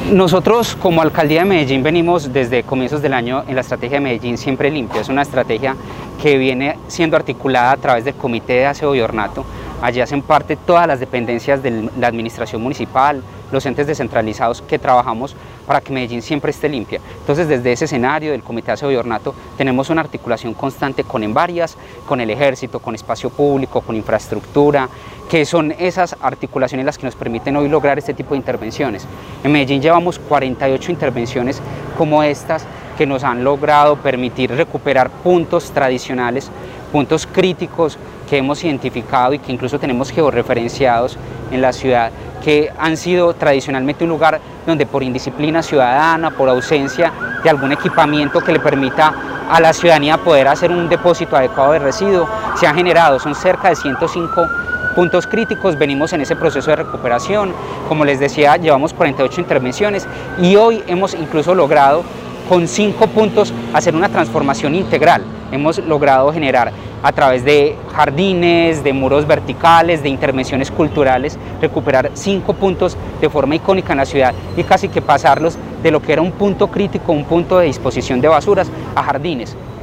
Nosotros como Alcaldía de Medellín venimos desde comienzos del año en la estrategia de Medellín Siempre Limpio. Es una estrategia que viene siendo articulada a través del Comité de Aseo y Ornato. Allí hacen parte todas las dependencias de la administración municipal, los entes descentralizados que trabajamos para que Medellín siempre esté limpia. Entonces, desde ese escenario del Comité de Aseo y Ornato tenemos una articulación constante con Envarias, con el Ejército, con espacio público, con infraestructura, que son esas articulaciones las que nos permiten hoy lograr este tipo de intervenciones. En Medellín llevamos 48 intervenciones como estas que nos han logrado permitir recuperar puntos tradicionales, puntos críticos que hemos identificado y que incluso tenemos georreferenciados en la ciudad, que han sido tradicionalmente un lugar donde por indisciplina ciudadana, por ausencia de algún equipamiento que le permita a la ciudadanía poder hacer un depósito adecuado de residuos, se han generado, son cerca de 105 puntos críticos. Venimos en ese proceso de recuperación. Como les decía, llevamos 48 intervenciones y hoy hemos incluso logrado con 5 puntos hacer una transformación integral. Hemos logrado generar a través de jardines, de muros verticales, de intervenciones culturales, recuperar 5 puntos de forma icónica en la ciudad y casi que pasarlos de lo que era un punto crítico, un punto de disposición de basuras, a jardines.